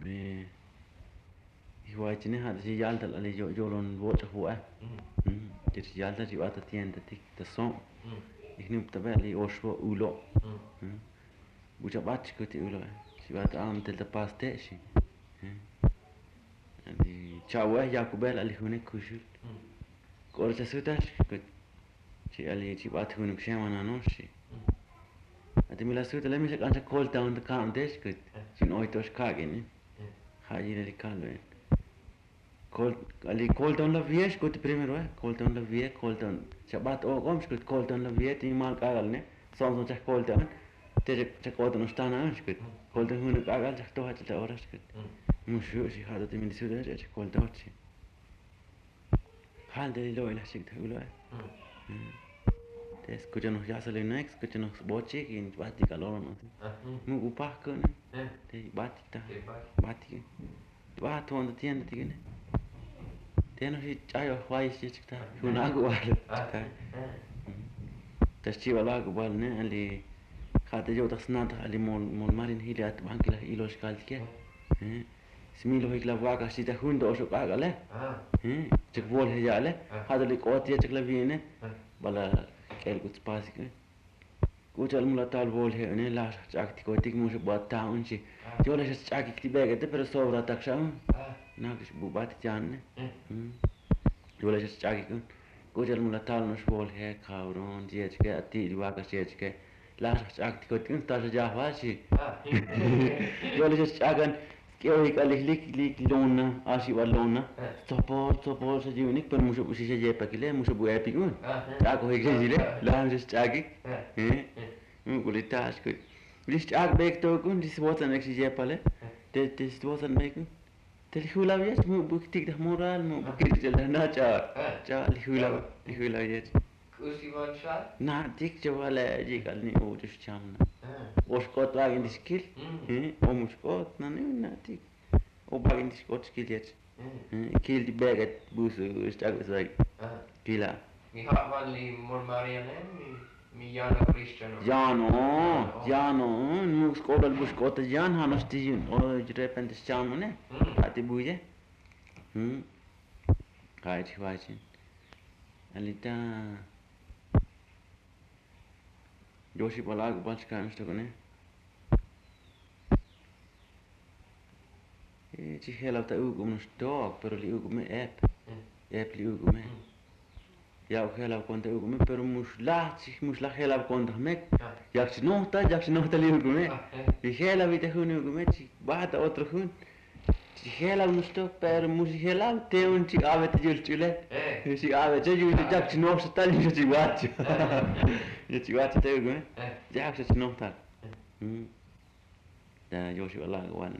Me hiwaitine hada si yalta ali yolon vocha huwa. Tir yalta si wata tienda tik tason. Iknim tabeli osho ulo. Bucha bachkuti ulo. Si wata am telta pasteshi. Ali chawa yakubel ali hunek kushul. Korta sutash kut. Si ali si wata hunek shemana noshi. Ati mila suta lemi se kansa kolta on the count desh kut. Sin oitos kagin. Hajin ali kalwen. Ali kolta on la viesh kut primero kolta on la vie kolta on. Shabat o goms kut kolta on la vie ti mal kagal ne. Son chak kolta on. Te chak kolta no stana on kut. Kolta hunek kagal chak toha chata oras kut. Mushu si hada ti mila suta chak kolta otsi. Hal de lo ila sig ta ulo. Te escuchanos ya sale no escuchanos boche que bati calor no. Mu upah ko ne. Te bati ta. Bati. Ba to on tienda tigene. Te no si chayo hwai si chikta. Hunago wala. Tas chiwa lago wal ne ali khate yo tas nada ali mon marin hilat bankila ilos kaltike. Smilo hikla waka si ta hundo oso kagale. Chik wol he jale. Hada li kotia chik la viene. Bala kel kuts pasik kuchal mula tal bol he ne la chak ti ko tik mu se bat ta un chi jo la chak ti bege te pero sobra tak sha na kish bu bat jan ne jo la chak ki kuchal mula tal no bol he khauron je ke ati wa ka je ke la chak ti ko tik ta ja wa chi jo la chakan kyo ik lik lona asi wa lona topo sa jiunik per musu si se je pakile musu bu epi kun ta ko ik jile la just chaki kulitas ku lis chak bek to kun dis watan ek si je pale te dis watan bek te hula yes mu bu tik da moral mu bu kit de na cha hula yes Kusi vacha? Na tik je wala je kal ni o just chamna Oskot wag in die skill. Om skot na nu tik. O bag in die skot skill jetzt. Kill die baget busu stag say. Kila. Mi ha vanli mormariane mi Jana Cristiano. Jano, nu skot al buskot Jan hanos tijun. O repente cham ne. Ati buje. Kait wajin. Alita Joshi palag balchka ansto kone. Ci helauta ugum stok, pero li ugum app. App li ugum. Ja helau konta ugum, pero musla helau konta mek. Jak nohta li ugum. Li helau vita hun ugum, ci bata otro hun. Ci helau no stok, pero musi helau te un ci avete julchule. Ci avete julchule jak ci nohta tali ci watch. Je wat te ugum. Ja ik zit nog daar. Da Joshi wala wan.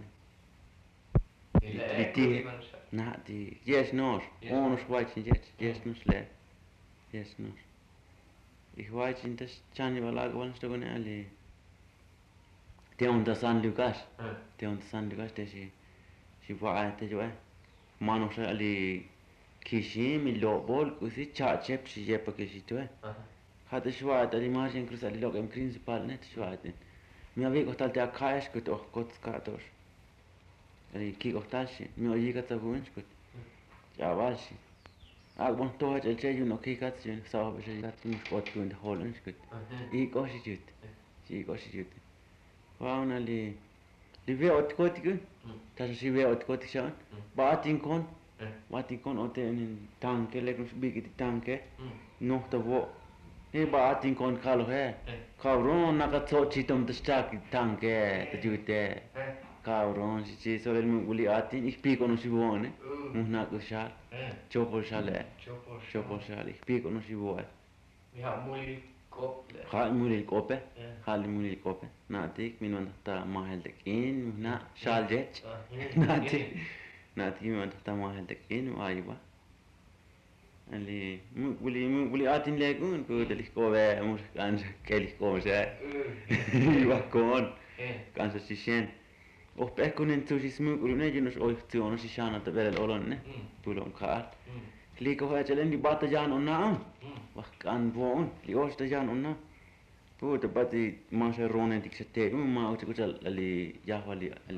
Die na die yes nos. Ons white yes nos le. Yes nos. Ich white in das chani wala wan sto gone ali. Te on da San Lucas. Te on San Lucas te si va te jo. Manos ali kishi mi lobol kusi cha chep si je pa kishi to. Hade schwaat ali margin cruz ali log im principal net schwaat. Mi ave kohtal te akhaesh kut och kot skatos. Ali ki kohtal shi mi oji kat sabun kut. Ja walshi. Ag bon to het elche you no ki kat shi sa be shi kat mi kot kun de holen kut. I koshi jut. Si koshi jut. Waun ali li ve ot kot kun. Ta si ve ot kot shan. Batin kon ote in tanke lekus big tanke. Noch da wo batin kon kalo he. Kauron nakatso chitom tstaki tanke tajute. Kauron si sole muli atin ich pi kono si buone. Muhna ko shal. Chopol shale. Ich pi kono si buone. Mi ha muli kople. Muli kope. Hali muli kope. Natik minun ta mahel tekin muhna shal jet. Natik minun ta mahel tekin aiba. Ali muli atin legun ko delik ko ve mus kan kelik ko se va kon kan se sisen o pekon entusiasmo ulune junus oiktiono si shana ta velel olonne tulon khaat liko ha chalen di bata jan onna va kan von li osta jan onna puta pati ma se ronen tik se te ma o chal ali jahwali ali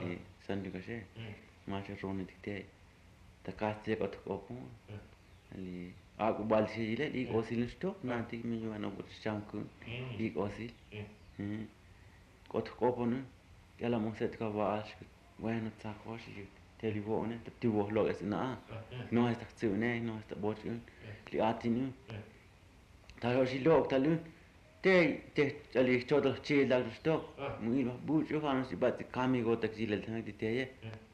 sanjukashe macha rone dikte ta kaste ko opo ali aku balsi jile di osil sto nanti menyuana but chamkun di osil kot opo ne yala moset ka waash bueno tsakwash televone tiwo loges na no es taksune no es bot li atinu ta hoshi lok talun te ali chodo chi lag sto muy bucho hanos bat kami go tak jilel thang di te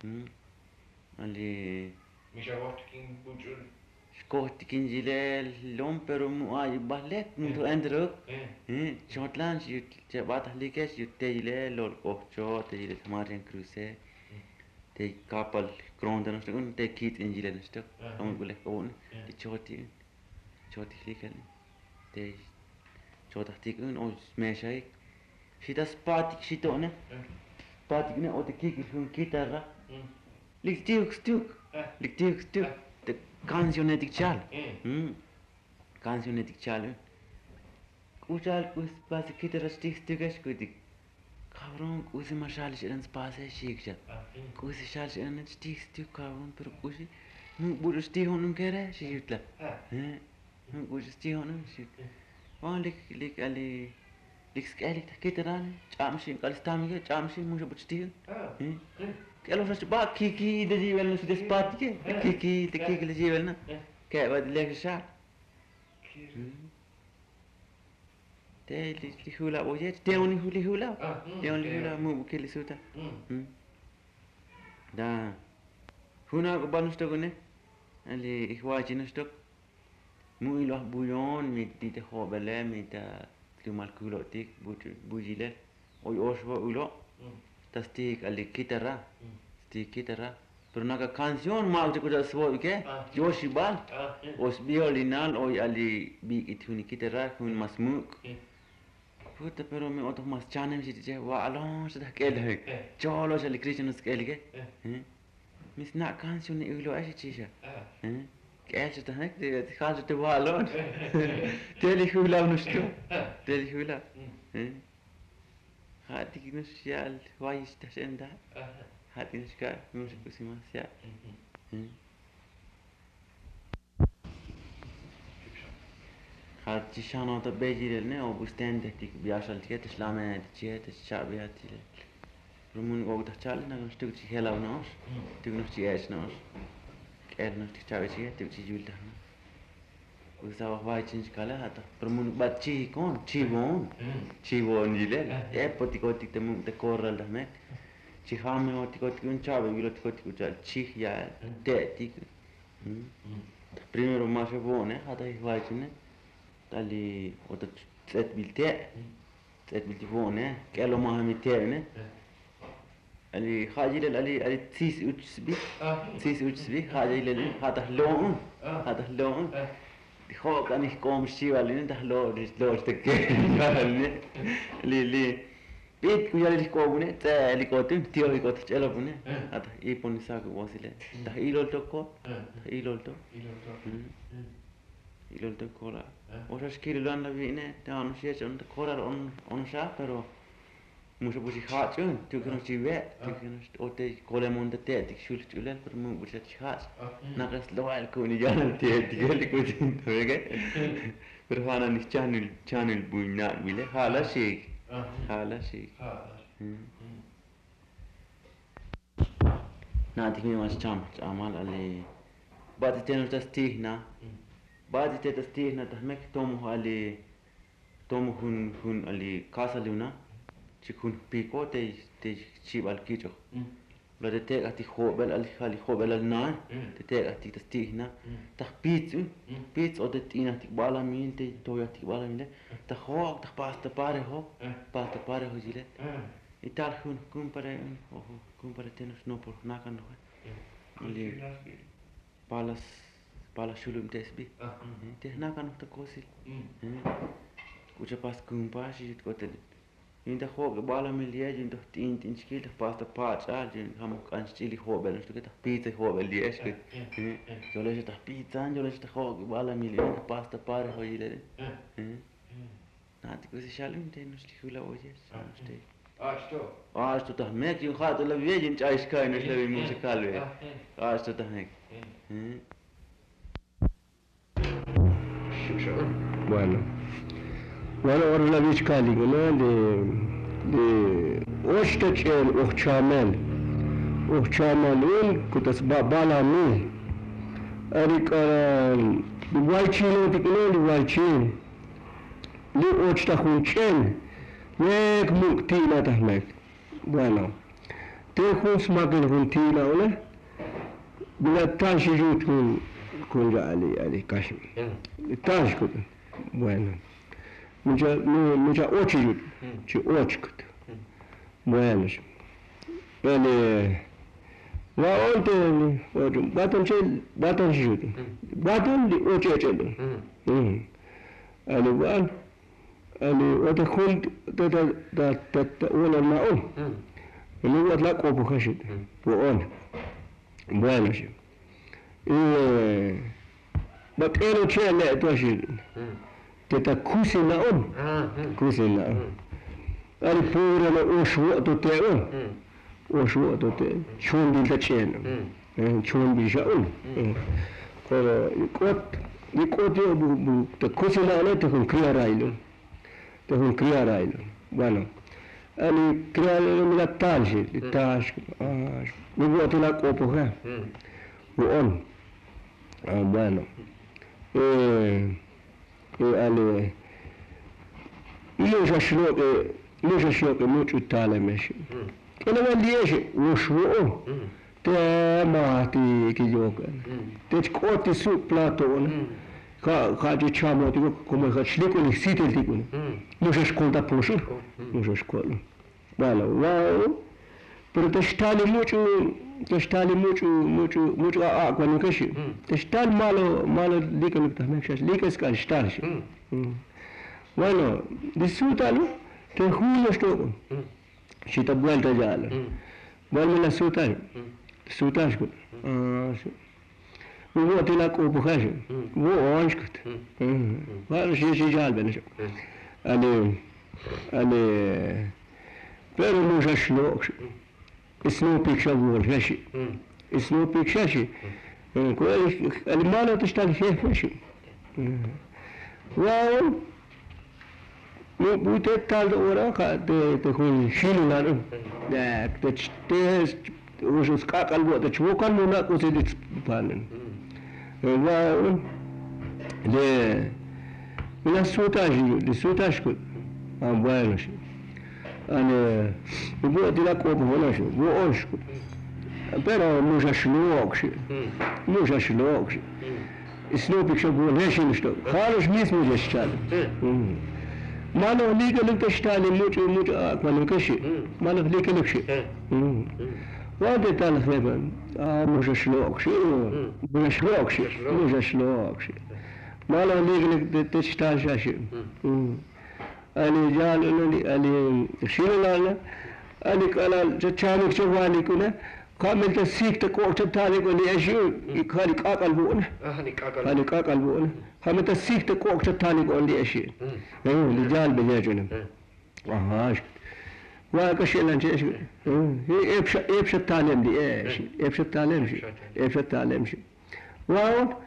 ali Missä kohtakin putsui? kohtikin jilel lom pero mu ay ballet mu to endro chotlan je bat likes jutte jilel lol kohcho te jilel hamarin cruise te kapal krondan sto te kit in jilel sto amun gule kon te choti likal te chotahtik un o smeshai shita spatik shitone spatik ne o te kikil hun kitarra liktiuk stuk te cancionetic chal cancionetic chal kuchal kus pas kitarra stuk kudik cabrón kusi marshal shiran spase shikchat kusi shal shiran stuk cabrón pero kusi nu buru stihon nun kere shitla kusi stihon nun shit lik ali lik skali kitarra chamshi kalstamige chamshi musha butstihon Kelo sa ba kiki de jivel no se spatike kiki le jivel na ke vad lek sa te li hula oye te oni hula mu ke li suta da huna ko banusto gone ali ihwachi no stok mu ilo buyon mit te hobele mit klimal kulotik bujile oy oswa ulo tastik ali kitarra pero naga canción ma uche kuda svo ke yoshi bal os violinal o ali bi ituni kitarra kun masmuk puta pero me otro mas chanem si je wa alon se da kele cholo se ali christianos kele ke mis na canción ni ulo asi chisha ke se ta hek de khaje te wa alon teli hula nusto teli hula hati kinus sial wais ta senda hati nuska musik kusima sial hati shano ta bejirel ne o bustende tik biashal tiket islame tiket shabiati rumun go ta chal na stuk chi hela nos tik nos chi es nos ker nos tik chabe chi tik chi julta usava vai chin kala hata rumun bachi kon chi bon jile e potikotik te mun te korral da me chi hame otikotik un chabe vilotikotik uchal chi ya te tik primero más buone hata vai chin tali ota tset bilte buone kelo ma mi te ne ali hajile ali tis utsbi hajile hata lon ho kan ich kom shivalin da lo te ke li bit ku yali ko bune ta li ko tin tio ko chelo bune ata I poni sa ko wasile da ilol to kola ora skirilan la vine da on sie on da kola on sa pero muso busi hatun tu kan ci ve tu kan ote kola mon da te dik shul tulen per mu busi hat na gas lo al ko ni jana te dik ko tin to ge per hana ni channel buina bile hala shi na dik mi mas chamal ali bad te no tastihna bad te tastihna ta mek tomu ali tomu hun ali casa luna chikun piko te chibal kicho lo de te ati hobel al na te ati tastihna ta pits o de tina ti bala min te toya ti bala min ta ho ta pasta pare ho jile ital hun kumpare tenos no por nakan no ali palas shulum tesbi te nakan ta kosil kucha pas kumpa shi ko te inta hoge bala milia jinto tin skil pasta pacha jin ham kan stili hobel sto ta pizza hobel di eske yo le ta pizza yo le ta hoge bala milia pasta pare hojile na ti kusi shalum te no sti hula oje ste Aastu tah mek yung khato la viejin chais kai nos la musical ve. Aastu tah mek. Bueno. Bueno, ahora la vizcali, ¿no? De Ochtachel, Ochchamel. Ochchamel, kutas bala mi. Arika, de Waichino, de Waichin. Li Ochtachunchen. Mek muktina tahmek. Bueno. Te khus magel huntina, ¿no? Bila tanshi jut kun ali kashim. Tanshi kun. Bueno. Mucha ocho jut. Chi ocho kut. Bueno. Ele wa onte baton jut. Baton li ocho chelo. Ali wan ali wata khult ta wala ma'un. Ele wat la qobu khashit. On. Bueno. Batero chele toshit. Teta kusina kusina ari pura la oshwa to te oshwa to te chondi la chen chondi ja pero ikot yo bu te kusina la te con cria railo bueno ali cria la tash mi vuoi la copo on bueno ali io già schlocke mucho tale mesh e non riesce lo shuo te mati che gioca te scotti su platone ca diciamo come che schlicco li siti dicono non si ascolta posso non si ascolta bueno wow pero te stali mucho acqua non capisci te stal malo dicono che me ska stal bueno disfrútalo te juro esto si te vuelta ya vuelve la disfrutar wo te la copo haje wo onskut war si jal ben ale pero no ja shlok اسمه بيكشافور فاشي اسمه بيكشاشي كويس المال تشتغل فيه فاشي واو مو تتال ورا تكون شيلو لانو ده تشتهز وشوس كاكل بو تشوو كان مو ناكو سيدي بانن واو لا سوتاج كو bueno أنا بقول لك أبو هلا شو بقولش pero مش أشلوكش سنوبك شو بقول ليش نشتغل خالص ميس مش أشتغل ما له ليك لك تشتغل موت أكمل كشي ما له ليك لك شيء وهذا تعرف مثلا مش أشلوكش ما له ليك لك تشتغل شيء ali jal ali shilala ali kala chachani chwali kuna kamel ta sik ta ko chatali ko li ashu khali qaqal bu khali qaqal bu kamel ta sik ta ko chatali ko li ashu li jal be yajuna aha wa ka shelan chesh he ebsha talem di ebsha talem shi wa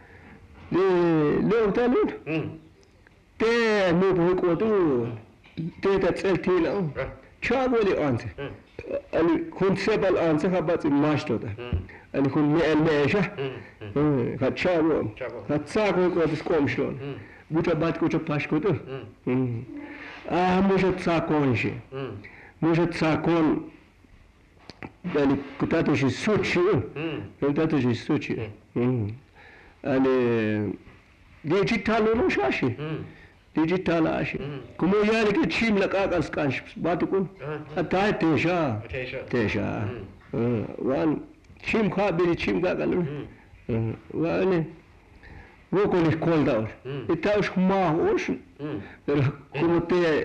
lo talun te nu ko tu te ta tseltila chaboli ante ali kun sebal ante habat master da ali kun meesha ha chabo ha tsako ko skom shlon buta bat ko chapash ko tu może tsakon shi może tsakon ali kutato shi suchi ali digital no shashi digital ashi como yani ke chim la qakas kansh batukun ata tesha wan chim khabiri chim qaqal wan wo kon escolta itaus ma os pero como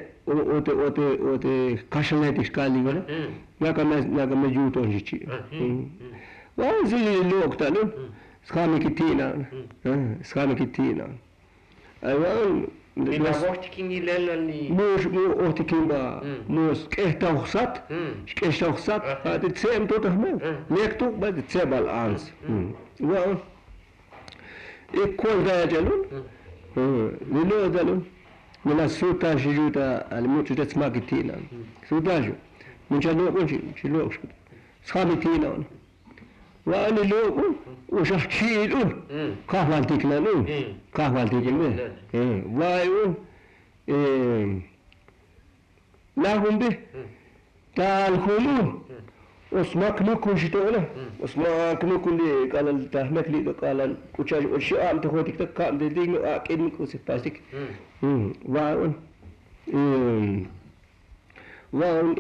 te kashanetis kali wala naka me juto jichi wan zili lokta no skami kitina aywan Minä vohtikin ilellä niin. Muu ohti kimba. Muus kehtauksat. Kehtauksat. Dit seem tuota me. Lektu ba dit sebal ans. Wa ikol da jalun. Lilo dalun. Mina suta jijuta al mutu det smagitina. Sutaju. Min jalo kunji jilo. Samitina. Wa ani lo وشحشيل كهوالتك لانو كهوالتك لانو وايو لهم به تالخلو اسمك نكون شتوله اسمك نكون لي قال التهمك لي قال كوشاج اشياء انت هوتك تكام دي اكيد نكون سباستيك وايو وايو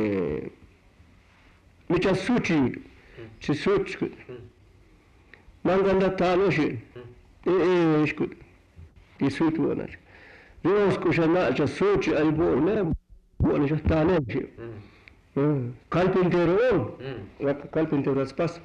متسوتي تسوت Manganda taloshi, escut, disut buonas. Jos kusana ja sochi alborne, buonas ja taloshi. Carpintero, carpintero spas.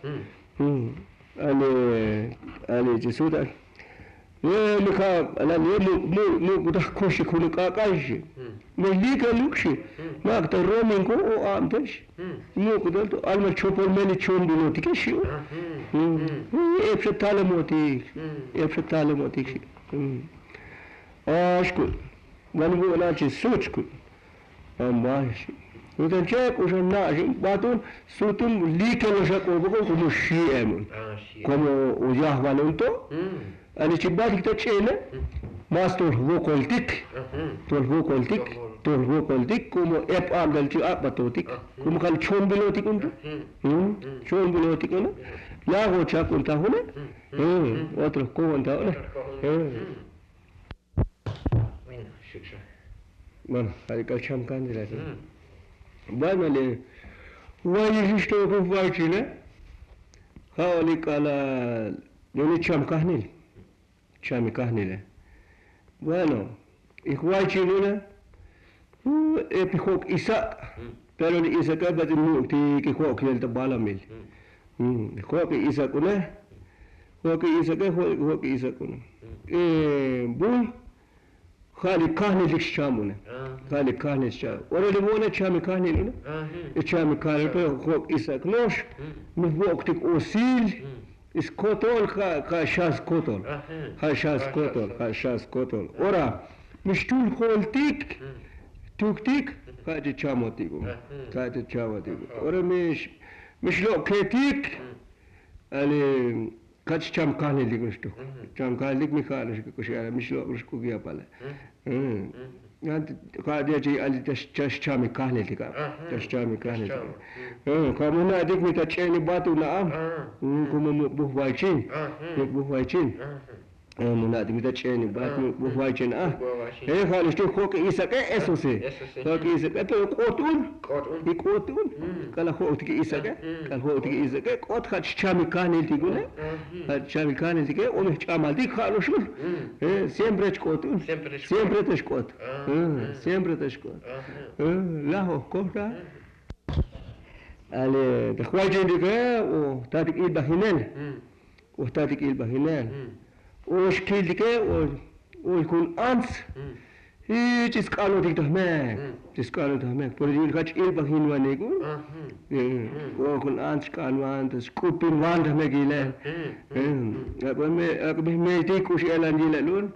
Ali jisuda. Lika ala mu budah koshi kulika kaji. Melika lukshi. Mak ta romin ko o amtesh. Mu kudal to alma chopol meni chombi tikeshi. Epshetale motik. Ashku. Van bu lachi suchku. Ambashi. Utan chek usan naji batun sutum likelo shako como shiem. Como o Yahvalunto. Ani chibatik ta chele. Master vokoltik. Tol vokoltik como ep amdal chi apatotik. Como kal chombilotik unto. Chombilotik una. Lago chakunta hune. Otro conta hune. Minä syksy. Bueno, hay que champan de la. Bueno, le voy a esto con Vachina. Hawali kala noni chamkahnil. Chamkahnil. Bueno, Vachina epihok Isaac. Pero ni Isaac ba din ti ki khok yel ta balamil. Khok Isaac una. Khok Isaac una. Bul خالي كاهني لك شامونه خالي كاهني شام ولا لمونه شامي كاهني لنا شامي كاهني هو إساك نوش من وقتك أوسيل إسكوتول كاشاس كوتول هاشاس كوتول ورا مش طول خولتيك توكتيك كاتي شاموتيكو ورا مش لو كيتيك اللي كاتش شام كاهني لك نشتو شام كاهني لك ميخالش كوشي مش لو مش كوجيا باله يعني قاعد يجي على تشامي كاهني لك تشامي كاهني لك كمونا ديك متشيني باتو نعم كم بوفايتشين مونا ديك متشيني باتو بوفايتشين هي خالص تو خوك إيساك إسوسي خوك إيساك تو كوتون كلا خوك إيساك كلا خوك إيساك كوت خد شامي كاهني لك خد شامي كاهني لك ومش شامال ديك خالص شو siempre تشكوتون siempre تشكوت لا هو كوتا على تخواجين ديك وتاتك البهنال وشكيل ديك ويكون أنس هي تسكالو ديك تهمك بريل كاتش البهين وانيكو ويكون أنس كالوان تسكوبين وان تهمك إلى أكبر ميتيك وش إلى نجيلون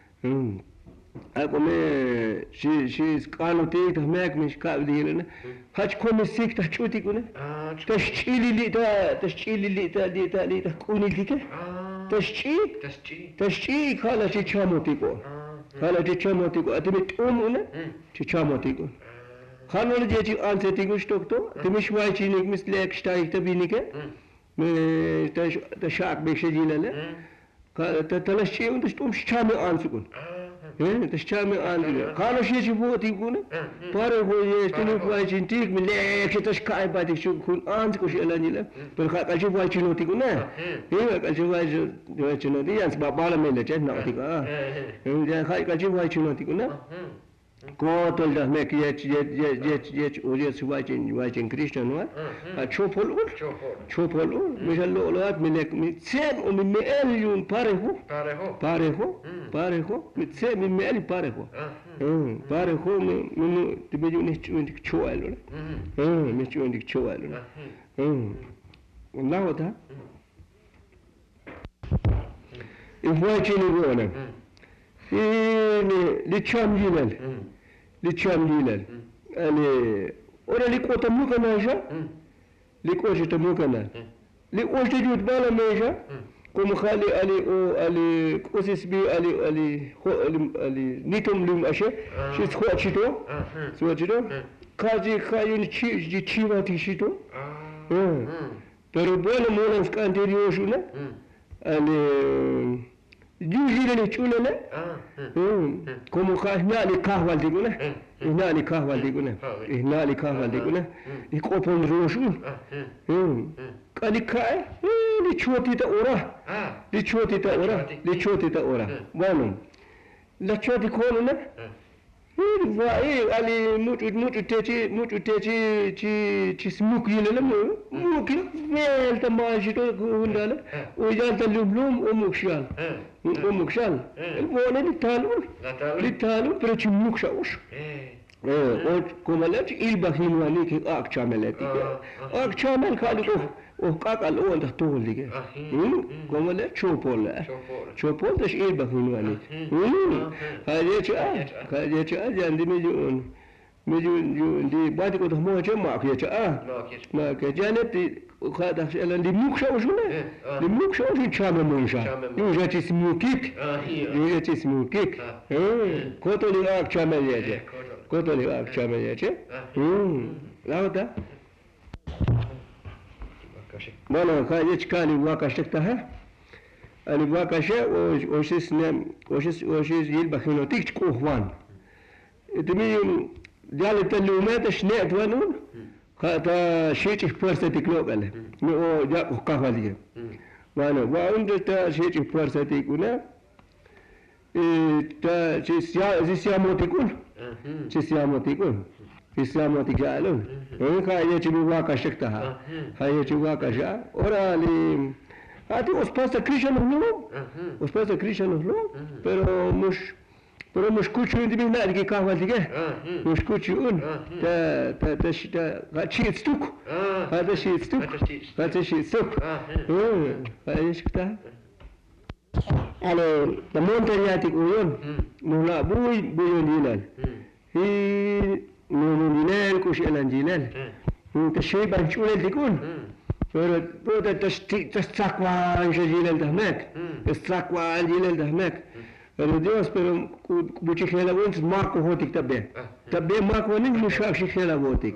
أكو شي سكانو تيك تهمك مش كابدي لنا هاش كوميسيك تحشوتي كنا تشيلي لي تا كوني ديك تشي خالا شي تشاموتيكو أتمي تقومنا تشاموتيكو خانو نجي أنسيتيكو شتوكتو تمش وايشينيك مثلك شتايك تبينيك تشاك بيشجي لنا تلاشي وانت تقوم شامي أنسكون تشامي أنسكون خانو شي شفوتيكونا بارو هو يستنو وايشين تيك من ليك تشكاي باتيك شو كون أنسكو شي ألانيلا بالخاطر شي وايشينوتيكونا شي وايشينوتي يانس بابالا ميلا جنة أوتيكا خاطر شي وايشينوتيكونا Kotol da mek yech ojes wajin Christian no? A chopol ul. Chopol ul. Misal lo at minek mit sem o min mel yun pareho. Pareho. Mit sem min mel pareho. Pareho min tibejun ni choal. Mi chun dik choal. Wallahu ta. Wajin gona. لتشام جيلال يعني ولا ليكو تموكا ناجا ليكو جي تموكا ليكو جديد بالا ميجا كم خالي علي كوسيس بي علي نيتم لوم اشي شي سواتشيتو كاجي جي تشيواتي شيتو pero bueno molan anterior shuna ali Jujile ni chulele, como kahnali kahwal diguna, ihnali kahwal diguna, ikopon roshu, kalikai, li choti ta ora, bueno, la choti koluna, vai ali mutu teci ci smuk yilele muk vel ta majito gundala, ujal ta lumlum umukshal. ومكشال البونه للتالو بريتش مكشاوش كومالات البخين وليك اكشاملاتي اكشامل كالو وقاقل اول تطول لك كومالات شوبول تش البخين وليك هاجي عندي ميجون دي بعد كده مو جمع كده ما كجانب وخذ أشياء اللي مكشة وشونه المكشة وشون شامل منشا يوجد اسمه كيك كتولي أك شامل يجي لا هذا ما أنا كايش كاني واقعش تكتها أنا واقعش وشيس يلبخينه تيجي كوهوان تميم جالي تلومات شنيت ونون كاتا شيء فرصة تكلوكله مو جا كهواليه وانا وعند تا شيء فرصة تكونه تا سياموتي جالون كا يجيبوا واقعشتها هاي يجيبوا واقعشة ورا لي هاتي أسباسة كريشان هلو pero mos kuchu indi bina diki kahwal dike mos kuchu ta shit stuk hada shit stuk shikta ale da montañati uyon mula buyon dilal hi nunun dilal kush elan dilal ta shayban chulel dikun pero tastakwan dilal dahmek tastakwan dilal dahmek Dios, pero buchikela wons Marco hotik tabbe Marco nin mushak shikela wotik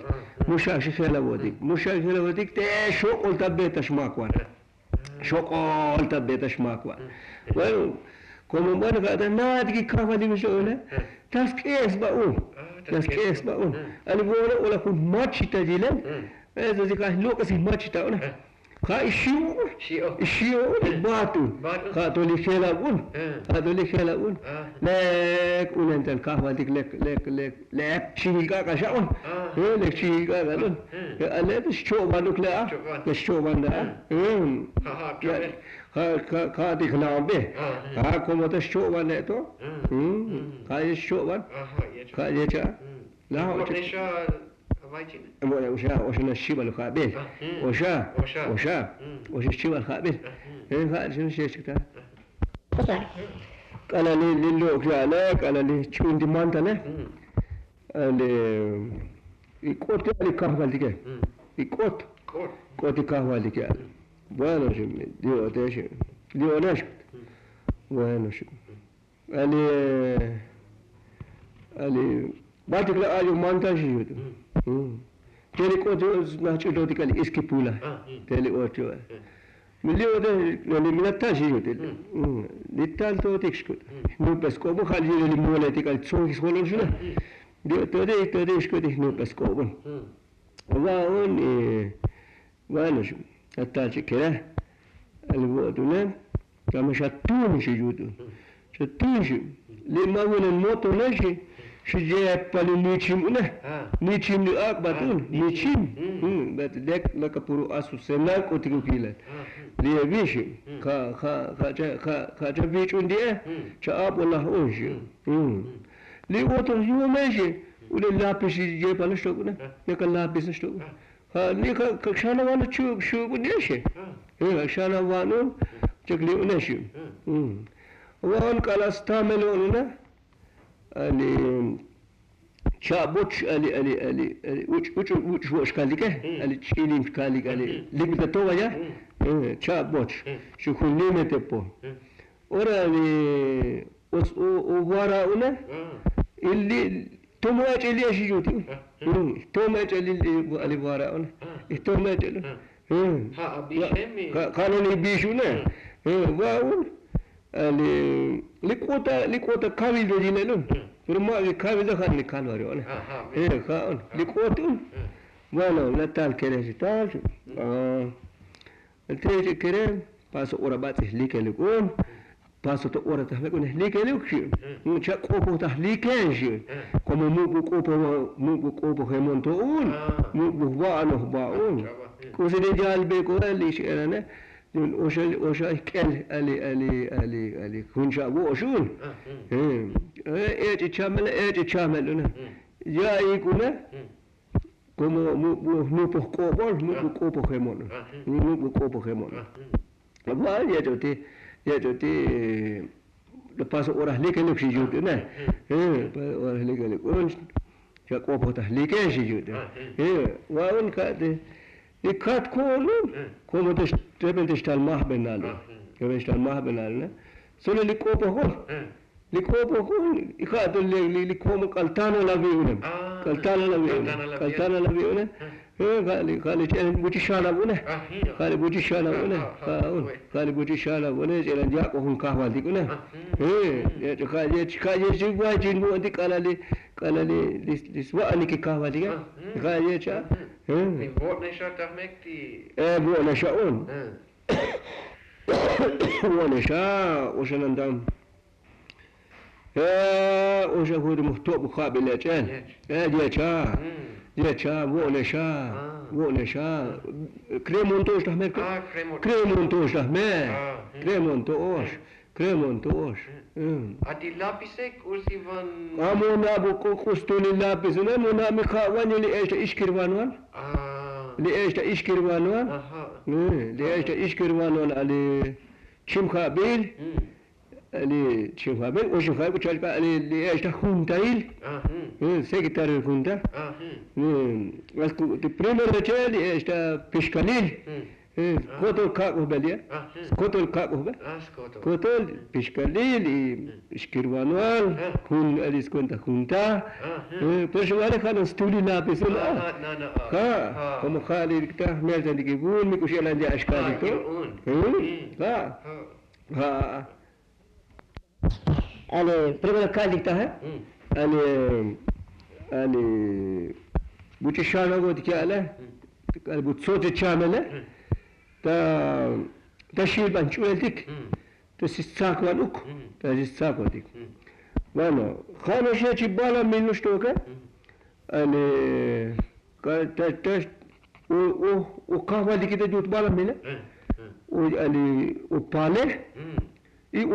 te shokol tabbe tashmakwan shokol tabbe tashmakwan well como bueno kada nada que kava di misole tas kes baun ali bola ola kun machita dilen eza zika lokasi machita ona ka ishiu batu ka toli khelaun lek unentel kahwa dik lek chiga ka shaun lek chiga galun alet shoba nukla shoba da ka dik nabe ha como ta shoba neto ka shoba ka yecha la Bueno, وش الشيبة الخابل وش الشيبة الخابل هذا شنو الشيء شكله أنا اللي جالك أنا اللي شون دي مانتنا اللي يكوت اللي كهوة ديك يكوت كهوة ديك bueno ديو ناش bueno اللي بعدك لا أجو مانتا شيء تلي كوتو ناتشو دوتي كالي إسكيبولا تلي أوتشو ملي وده اللي ملتا شيء ليتال توتيكش كود نو بس كوبو خالي اللي مولاتي كالي تصون كيسولون شنو تودي شكودي نو بس كوبو وان وانا شو التالشي كده اللي بودونا كما شاتون شي جودو شاتون شي لما وين الموتو ناشي Shije paling nichim una. Nichim ni ak batun. Nichim. Bet dek lakapuru asu senak utiku kila. Dia vishi. Ka vish undia. Cha ab wallah unshi. Li wato yuwa meshi. Ule lapis je paling stok una. Neka lapis stok. Li ka shana wana shubu neshi. Shana wana chakli uneshi. Wan kala stamelo una. Ali شابوش ali وش وش كاليكه ali تشيلين كاليك ali لقيت تويا شابوش شو كل يوم تبو ورا ali وورا ولا اللي توماج اللي أشيجوتي توماج اللي وورا ولا توماج ها بيشمي كانوا اللي بيشونا واون ali لقوتا كامل دجينالون فرما كامل ده كان كانوا ولا كان لقوتون وانا لا تال كده تال التريج كده باسو اورا باتي ليكلكون باسو تو اورا تهلكون ليكلكشي مش قوبو تهليكنشي كما مو قوبو هيمونتون مو وانا باون كوسي دجال بيكو ليش انا وش كل علي كونشا وشون ايش تعمل هنا جاي كنا كم مو بقوبو خيمون مو بقوبو خيمون ما يجوتي لباس أورا ليك لك شيء جود أورا ليك ون شقوبو تهليك شيء جود وان كده يكاد كم تبين تشتغل ماه بنالو تبين تشتغل ماه بنالنا سولا لكوبه هون يكاد اللي كم كالتانو لبيونه كالتانو لبيونه قال بوتي شالا بونه قال بوتي شالا بونه قال بوتي شالا بونه جلن جاكو هم كهوال ديكونه قال يجوا جينو أنت قال لي لسوا كي كهوال ديكا قال يجا بوت نشاط تهمكتي بوت نشاون بوت نشاء وشنندم وش هو المحتوى مقابل لجان ديشا بونشا كريمونتوش تحمل كريمونتوش أدي لابسك أرسيفان أمونا بكو كستولي لابس أمونا مخاوان اللي إيش إشكروانوان اللي إيش إشكروانوان على شمخابيل اللي شمخابيل وشمخابيل وشالك اللي إيش تخونتايل سكرتير الخونتا البريمير رجال إيش بيشكاليل كوتول كاكو باليا كوتول كاكو بال كوتول بيشكاليل إشكروانوال كون أليس كونتا كونتا برشوالي كانوا ستولي لابسون كم خالي كتا ميلتان ديكيبون ميكوشي لانجا أشكالي أنا بريمير كالي كتا أنا بوتي شانا قلت كاله قال بوتصوت تشامله تا شيل بنشولتك تسيساك وانوك تسيساك وديك وانا خانو شيء بالا منو شتوكا أنا قال تاش وقهوة ديك تجوت بالا منه وأنا وباله إيه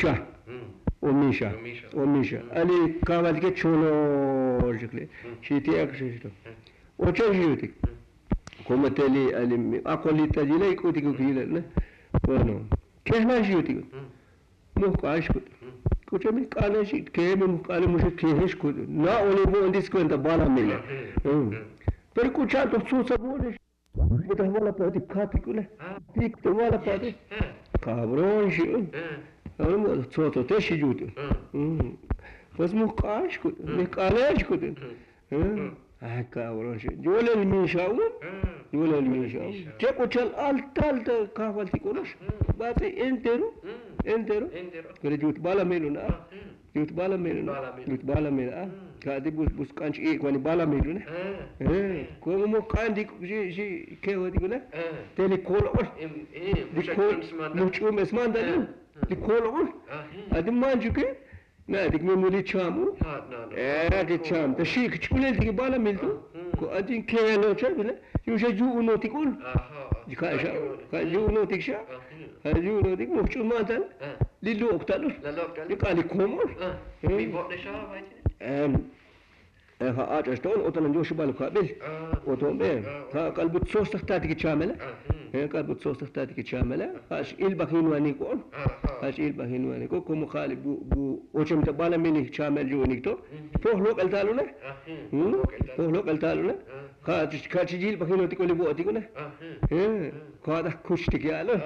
وميشا أنا قهوة ديك شلون شكله شيء أكشيته وشجيوتك كم تلي أنا أقولي تجيله يكوتي كوكيله وانا كهنا شيوتي مو كاش كود كوتش من كانش كه من كان مش كهش كود نا أولي بو عنديس كون تبالا ميله पर कुछ तो सोच बोले वो तो वाला पाती खाती को ना ठीक तो वाला पाती काबरों शी और वो सोच तो शी जूते बस मुकाश को निकालेश को काबरों शी जोले मिशाऊ क्या कुछ अल्टाल तो कावलती को ना बात इंटेरो करे जूत बाला मेलो ना जूत बाला मेलो كادي بس كانش إيه كوني بالا ميلونه كم مو كان ديك شيء كه هو ديكونه تاني كول أول ديك كول مش اسمان ده ديك كول أول هذا ما نشوفه na dik memori chamu di cham ta shi chulel dik bala miltu ko adin kelo chabile yusha ju uno tikul ka ju uno tiksha ju uno tik mo chumatan lilu oktalur dikali komor Mi bort de sha vai. ha ajaston otan jo shbal qabil oton be ha qalbut sos tahtati ki chamela qalbut sos tahtati ki chamela hash il bakhin wani ko hash il bakhin wani ko kom khalib bu ochem ta bala mini chamel jo nikto poh lo qaltaluna poh lo qaltaluna ka jil bakhin oti ko libu oti ko na ka da khush ti yalo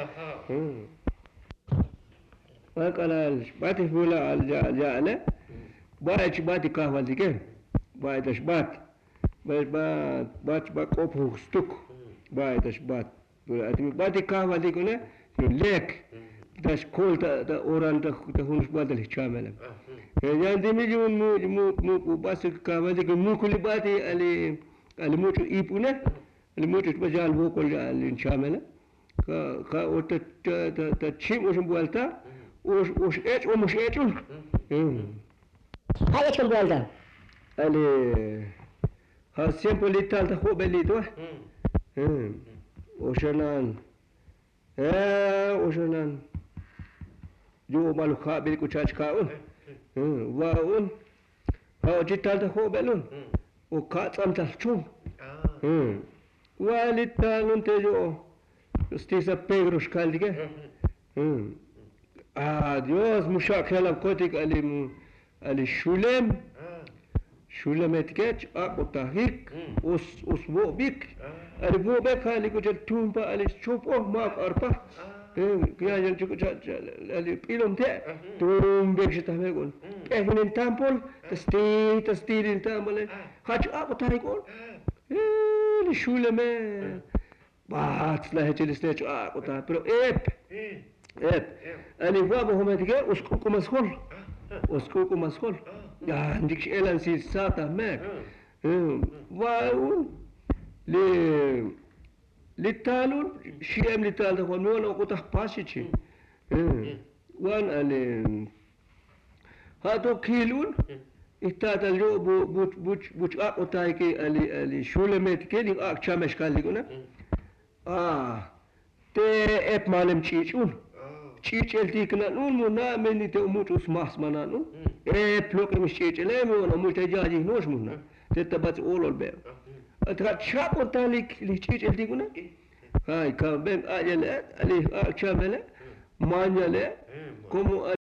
wa qalal bati fula al ja'ala bati kahwal dike باید اشبات باید قبه ستوك باید اشبات باید كهوة دي كنا ليك داش كل تا اوران تا هونش بعد اللي شامله يعني دي ميجي مو بس كهوة دي مو كل باتي اللي موتو يبونه اللي موتو بجال هو كل اللي شامله كا وت تا تشيم وش بوالتا وش ايش ومش ايش هاي كم بولدا Ali ha sempre lì talta ho bellito Oceanan Oceanan Jo malu khabil ku chach kaun waun ha jitalta ho belun o ka tsamta chum walitalun te jo stisa Pedro skaldige Dios mushakhala kotik ali shulem شولمت كاتش أقو تهيك أس بوبيك البوبيك هالي كجل تومبا اللي شوفه ماك أربعة كيا جل اللي بيلهم تاع تومبيك شتاه يقول إحنا نتامبول تستير نتامبول خاش أقو تهيك يقول الشولمت بات لا هتجلس نتاج أقو تاه برو إب اللي بابا هم تجا أسكوكو مسخول أسكوكو مسخول عندك إلى ساعة ماك واون للتالون شيء من التال هو نوع قطع باشيتشي وان اللي هذا كيلون إتات الجو بوش أقطع كي اللي شولمت كي أكشامش كالي كنا تي إب مالم تشيشون تشيشلتي كنا نون منا مني تأموت اسماس منا نون بلوك مش تشيشلي منا مش تجاجي نوش منا تتبات أول البيع أترى شاق وتالك اللي تشيشلتي كنا هاي كان بين أجل اللي أكشامله مانجله كم